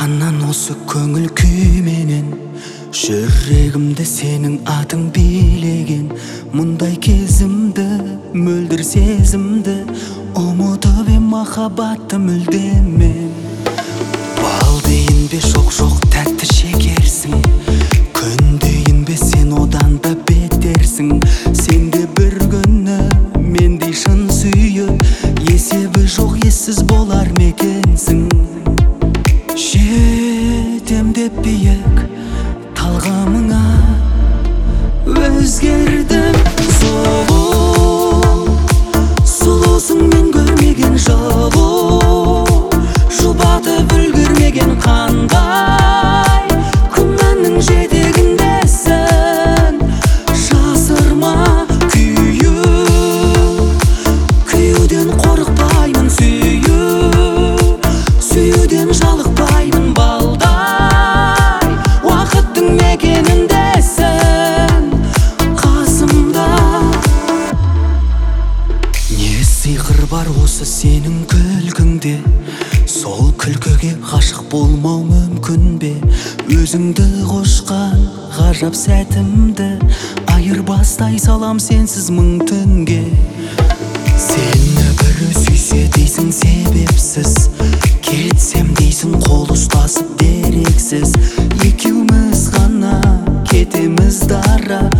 анан осы көңіл күй менен жүрегімді сенің атың билеген. Мұндай кезімді, мөлдір сезімді ұмытып ем махаббатты мүлдемен. Балдейін бе жоқ тәтті шекерсің, күндейін бе сен одан да бетерсің. Сенде бір күні мендей шын сүйіп, есебі жоқ ессіз болар мекенсің. Жетем деп биік талғамыңа өзгердім. Сұлусың мен көрмеген жылу, жұбатып үлгермеген қандай күмәннің жетегіндесің. Жасырма күйуден қорықпаймын, сүюден жалықпаймын. Балдай уақыттың мекеніндесің, қасымда. Не сиқыр бар осы сенің күлкіңде, сол күлкіге ғашық болмау мүмкін бе? Өзіңді қошқан ғажап сәтімді айырбастай салам сенсіз мың түнге. Сені бірі сүйсе дейсің себепсіз, кетсем дейсің қол ұстасып дерексіз. Екеуміз ғана кетеміз дара,